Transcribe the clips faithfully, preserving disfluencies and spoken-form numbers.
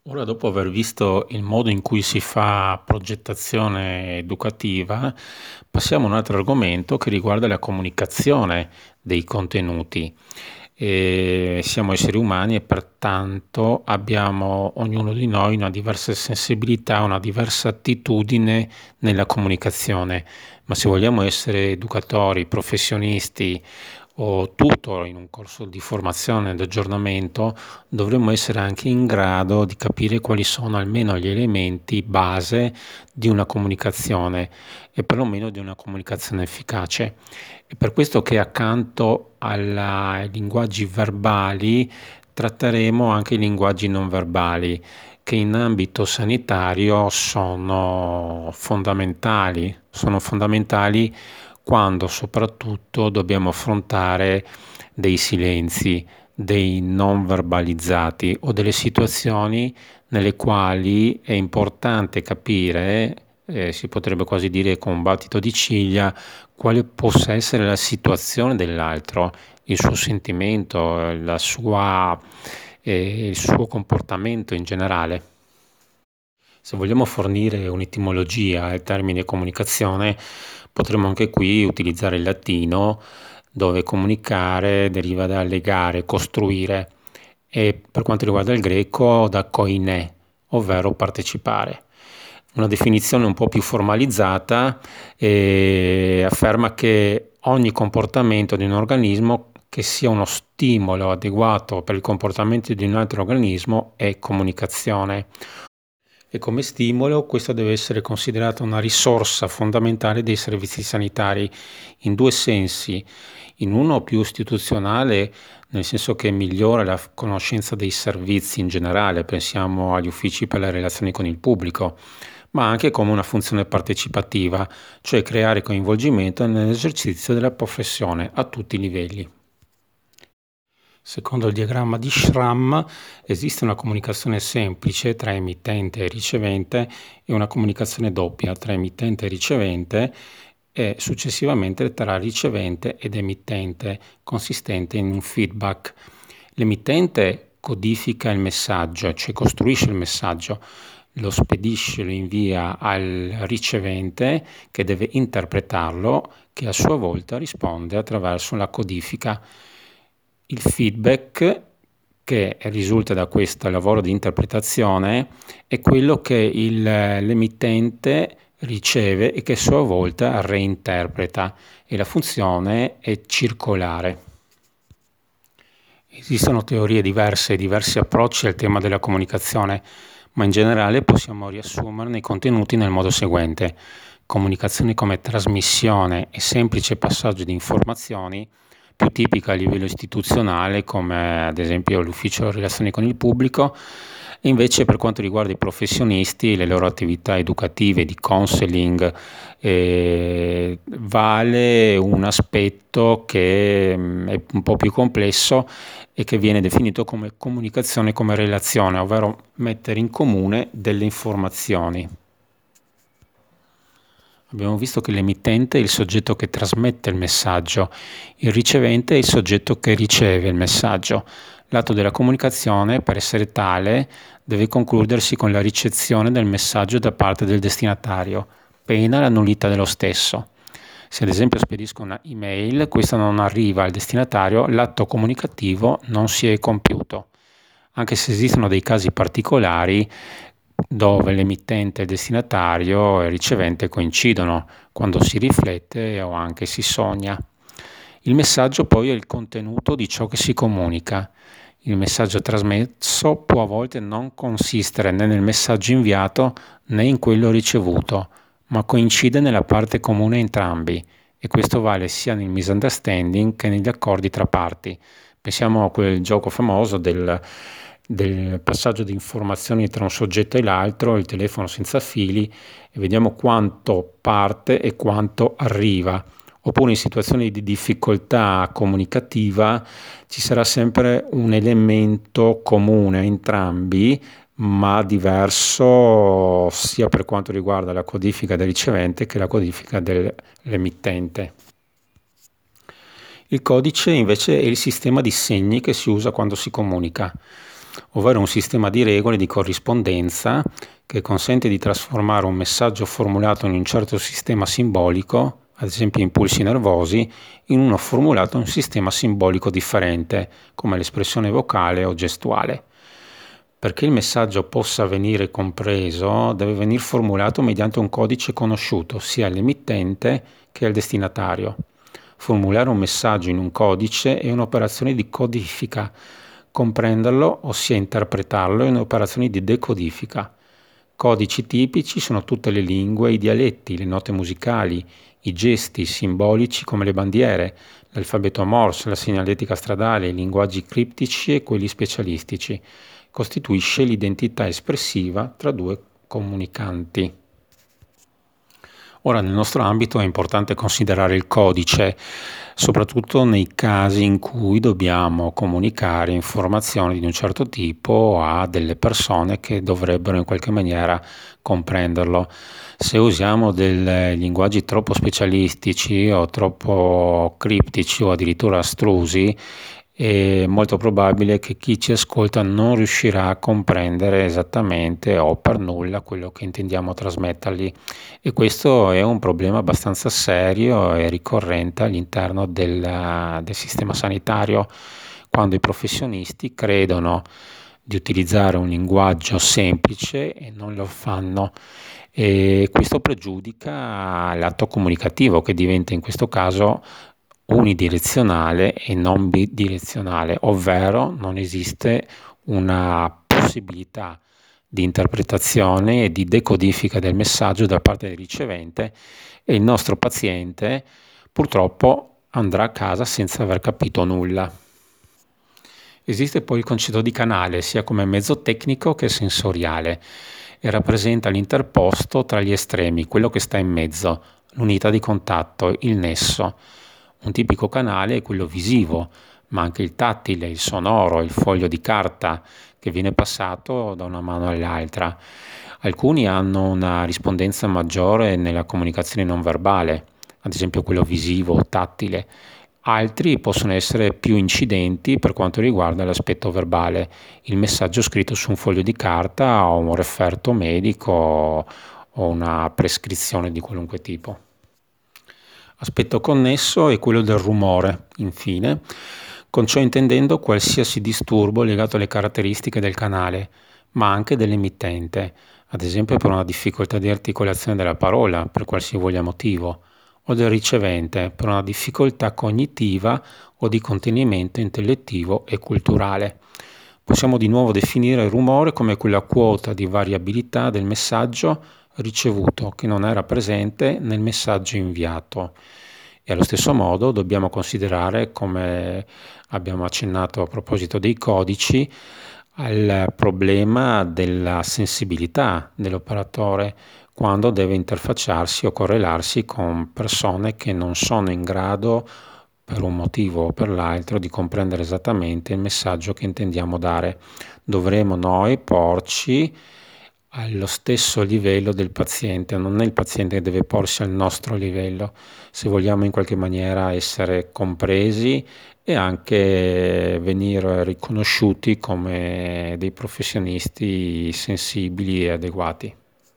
Ora, dopo aver visto il modo in cui si fa progettazione educativa, passiamo a un altro argomento che riguarda la comunicazione dei contenuti. E siamo esseri umani e pertanto abbiamo ognuno di noi una diversa sensibilità, una diversa attitudine nella comunicazione. Ma se vogliamo essere educatori, professionisti o tutor in un corso di formazione ed aggiornamento, dovremmo essere anche in grado di capire quali sono almeno gli elementi base di una comunicazione e perlomeno di una comunicazione efficace. È per questo che accanto alla- ai linguaggi verbali tratteremo anche i linguaggi non verbali, che in ambito sanitario sono fondamentali, sono fondamentali quando soprattutto dobbiamo affrontare dei silenzi, dei non verbalizzati o delle situazioni nelle quali è importante capire, eh, si potrebbe quasi dire con un battito di ciglia, quale possa essere la situazione dell'altro, il suo sentimento, la sua, eh, il suo comportamento in generale. Se vogliamo fornire un'etimologia al termine comunicazione, potremmo anche qui utilizzare il latino, dove comunicare deriva da legare, costruire, e per quanto riguarda il greco da koiné, ovvero partecipare. Una definizione un po' più formalizzata eh, afferma che ogni comportamento di un organismo che sia uno stimolo adeguato per il comportamento di un altro organismo è comunicazione. E come stimolo questa deve essere considerata una risorsa fondamentale dei servizi sanitari in due sensi. In uno più istituzionale, nel senso che migliora la conoscenza dei servizi in generale, pensiamo agli uffici per le relazioni con il pubblico, ma anche come una funzione partecipativa, cioè creare coinvolgimento nell'esercizio della professione a tutti i livelli. Secondo il diagramma di Schramm esiste una comunicazione semplice tra emittente e ricevente e una comunicazione doppia tra emittente e ricevente e successivamente tra ricevente ed emittente, consistente in un feedback. L'emittente codifica il messaggio, cioè costruisce il messaggio, lo spedisce, lo invia al ricevente che deve interpretarlo, che a sua volta risponde attraverso la codifica. Il feedback che risulta da questo lavoro di interpretazione è quello che il, l'emittente riceve e che a sua volta reinterpreta, e la funzione è circolare. Esistono teorie diverse e diversi approcci al tema della comunicazione, ma in generale possiamo riassumerne i contenuti nel modo seguente: comunicazione come trasmissione e semplice passaggio di informazioni, più tipica a livello istituzionale come ad esempio l'ufficio relazioni con il pubblico, e invece per quanto riguarda i professionisti, le loro attività educative di counseling, eh, vale un aspetto che mh, è un po' più complesso e che viene definito come comunicazione come relazione, ovvero mettere in comune delle informazioni. Abbiamo visto che l'emittente è il soggetto che trasmette il messaggio, il ricevente è il soggetto che riceve il messaggio. L'atto della comunicazione, per essere tale, deve concludersi con la ricezione del messaggio da parte del destinatario, pena la nullità dello stesso. Se ad esempio spedisco una email, questa non arriva al destinatario, l'atto comunicativo non si è compiuto, anche se esistono dei casi particolari dove l'emittente e il destinatario e il ricevente coincidono, quando si riflette o anche si sogna. Il messaggio poi è il contenuto di ciò che si comunica. Il messaggio trasmesso può a volte non consistere né nel messaggio inviato né in quello ricevuto, ma coincide nella parte comune a entrambi, e questo vale sia nel misunderstanding che negli accordi tra parti. Pensiamo a quel gioco famoso del, del passaggio di informazioni tra un soggetto e l'altro, il telefono senza fili, e vediamo quanto parte e quanto arriva. Oppure in situazioni di difficoltà comunicativa ci sarà sempre un elemento comune a entrambi, ma diverso sia per quanto riguarda la codifica del ricevente che la codifica dell'emittente. Il codice invece è il sistema di segni che si usa quando si comunica. ovvero un sistema di regole di corrispondenza che consente di trasformare un messaggio formulato in un certo sistema simbolico, ad esempio impulsi nervosi, in uno formulato in un sistema simbolico differente, come l'espressione vocale o gestuale. Perché il messaggio possa venire compreso, deve venire formulato mediante un codice conosciuto sia all'emittente che al destinatario. Formulare un messaggio in un codice è un'operazione di codifica. Comprenderlo, ossia interpretarlo, è un'operazione di decodifica. Codici tipici sono tutte le lingue, i dialetti, le note musicali, i gesti simbolici come le bandiere, l'alfabeto Morse, la segnaletica stradale, i linguaggi criptici e quelli specialistici. Costituisce l'identità espressiva tra due comunicanti. Ora, nel nostro ambito è importante considerare il codice, soprattutto nei casi in cui dobbiamo comunicare informazioni di un certo tipo a delle persone che dovrebbero in qualche maniera comprenderlo. Se usiamo dei linguaggi troppo specialistici o troppo criptici o addirittura astrusi, è molto probabile che chi ci ascolta non riuscirà a comprendere esattamente o per nulla quello che intendiamo trasmettergli, e questo è un problema abbastanza serio e ricorrente all'interno del, del sistema sanitario, quando i professionisti credono di utilizzare un linguaggio semplice e non lo fanno. E questo pregiudica l'atto comunicativo, che diventa in questo caso unidirezionale e non bidirezionale, ovvero non esiste una possibilità di interpretazione e di decodifica del messaggio da parte del ricevente, e il nostro paziente purtroppo andrà a casa senza aver capito nulla. Esiste poi il concetto di canale, sia come mezzo tecnico che sensoriale, e rappresenta l'interposto tra gli estremi, quello che sta in mezzo, l'unità di contatto, il nesso. Un tipico canale è quello visivo, ma anche il tattile, il sonoro, il foglio di carta che viene passato da una mano all'altra. Alcuni hanno una rispondenza maggiore nella comunicazione non verbale, ad esempio quello visivo o tattile. Altri possono essere più incidenti per quanto riguarda l'aspetto verbale, il messaggio scritto su un foglio di carta o un referto medico o una prescrizione di qualunque tipo. Aspetto connesso è quello del rumore, infine, con ciò intendendo qualsiasi disturbo legato alle caratteristiche del canale, ma anche dell'emittente, ad esempio per una difficoltà di articolazione della parola, per qualsivoglia motivo, o del ricevente, per una difficoltà cognitiva o di contenimento intellettivo e culturale. Possiamo di nuovo definire il rumore come quella quota di variabilità del messaggio ricevuto che non era presente nel messaggio inviato. E allo stesso modo dobbiamo considerare, come abbiamo accennato a proposito dei codici, al problema della sensibilità dell'operatore quando deve interfacciarsi o correlarsi con persone che non sono in grado, per un motivo o per l'altro, di comprendere esattamente il messaggio che intendiamo dare. Dovremo noi porci allo stesso livello del paziente, non è il paziente che deve porsi al nostro livello, se vogliamo in qualche maniera essere compresi e anche venire riconosciuti come dei professionisti sensibili e adeguati.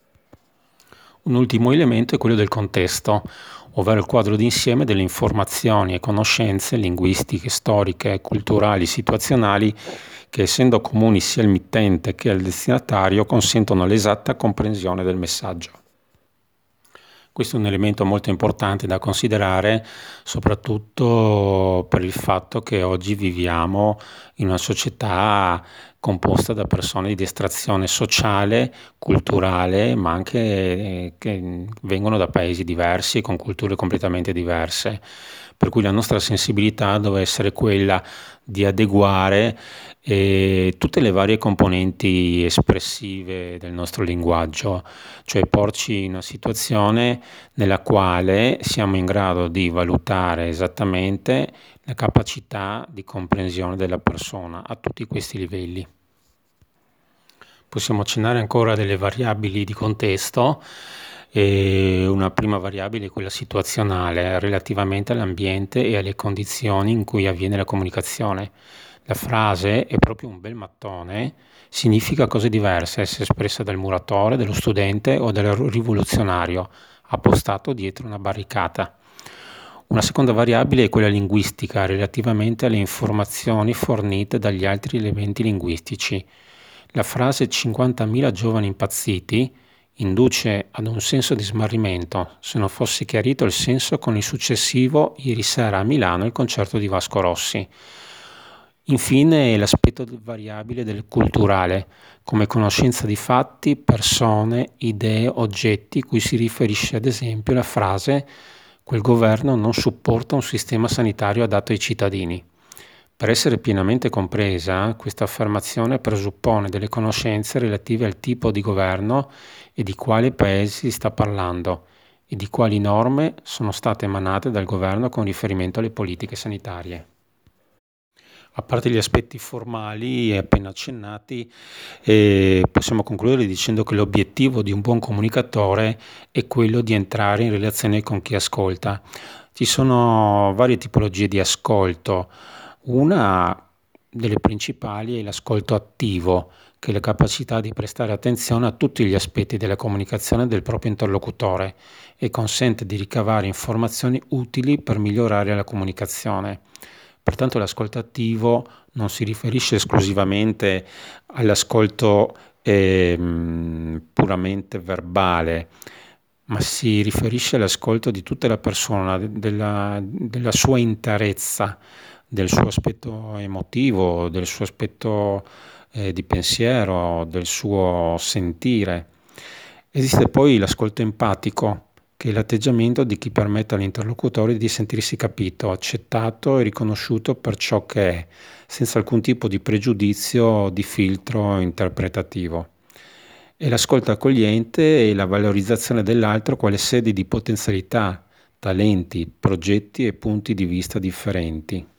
Un ultimo elemento è quello del contesto, ovvero il quadro d'insieme delle informazioni e conoscenze linguistiche, storiche, culturali, situazionali, che essendo comuni sia al mittente che al destinatario consentono l'esatta comprensione del messaggio. Questo è un elemento molto importante da considerare, soprattutto per il fatto che oggi viviamo in una società composta da persone di estrazione sociale, culturale, ma anche che vengono da paesi diversi, con culture completamente diverse. Per cui la nostra sensibilità deve essere quella di adeguare eh, tutte le varie componenti espressive del nostro linguaggio, cioè porci in una situazione nella quale siamo in grado di valutare esattamente la capacità di comprensione della persona a tutti questi livelli. Possiamo accennare ancora a delle variabili di contesto. E una prima variabile è quella situazionale, relativamente all'ambiente e alle condizioni in cui avviene la comunicazione. La frase è proprio un bel mattone, significa cose diverse se espressa dal muratore, dello studente o del rivoluzionario, appostato dietro una barricata. Una seconda variabile è quella linguistica, relativamente alle informazioni fornite dagli altri elementi linguistici. La frase cinquantamila giovani impazziti induce ad un senso di smarrimento, se non fosse chiarito il senso con il successivo ieri sera a Milano il concerto di Vasco Rossi. Infine l'aspetto variabile del culturale, come conoscenza di fatti, persone, idee, oggetti, cui si riferisce ad esempio la frase «Quel governo non supporta un sistema sanitario adatto ai cittadini». Per essere pienamente compresa, questa affermazione presuppone delle conoscenze relative al tipo di governo e di quale paese si sta parlando e di quali norme sono state emanate dal governo con riferimento alle politiche sanitarie. A parte gli aspetti formali appena accennati, eh, possiamo concludere dicendo che l'obiettivo di un buon comunicatore è quello di entrare in relazione con chi ascolta. Ci sono varie tipologie di ascolto. Una delle principali è l'ascolto attivo, che è la capacità di prestare attenzione a tutti gli aspetti della comunicazione del proprio interlocutore e consente di ricavare informazioni utili per migliorare la comunicazione. Pertanto l'ascolto attivo non si riferisce esclusivamente all'ascolto eh, puramente verbale, ma si riferisce all'ascolto di tutta la persona, della, della sua interezza, del suo aspetto emotivo, del suo aspetto eh, di pensiero, del suo sentire. Esiste poi l'ascolto empatico, che è l'atteggiamento di chi permette all'interlocutore di sentirsi capito, accettato e riconosciuto per ciò che è, senza alcun tipo di pregiudizio o di filtro interpretativo. E l'ascolto accogliente è la valorizzazione dell'altro quale sede di potenzialità, talenti, progetti e punti di vista differenti.